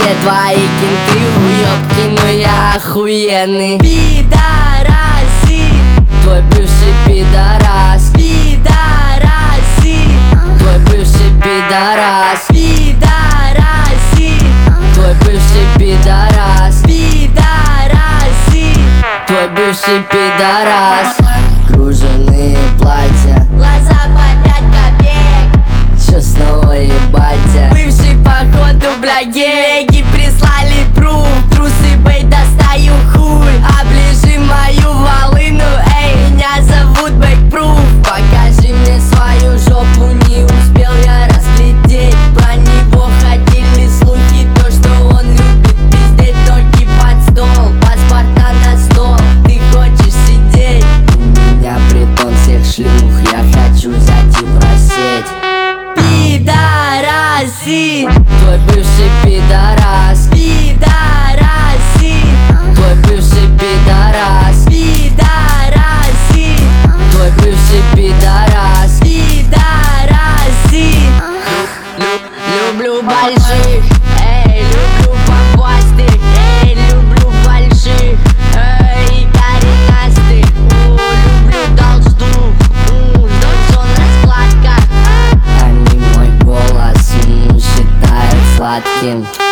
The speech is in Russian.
все твои кенты уёбки, но я охуенный. Пидораси, твой бывший пидорас. Пидораси, твой бывший пидорас. Пидораси, твой бывший пидорас. Пидораси, твой бывший пидорас. Кружевные платья, Глаза по 5 копеек. чё снова ебать? Бывший походу, бля, геги прислали пруф. Трусы, бей, достаю хуй. Оближи мою волыну, эй, меня зовут Бэкпруф. Покажи мне свою жопу, не успел я разглядеть. Про него ходили слухи, то что он любит пиздеть. Ноги под стол, паспорта на стол, ты хочешь сидеть? У меня притон всех шлюх, я хочу зайти в рассеть. Пидораси, Твой бывший пидорас. пидораси, Твой бывший пидорас. пидораси, Твой бывший пидорас. пидораси. Люблю Больших, эй, люблю попастых, эй, люблю больших, эй, коренастых, люблю толстух, ждет сон раскладка. Они мой голос считают сладким.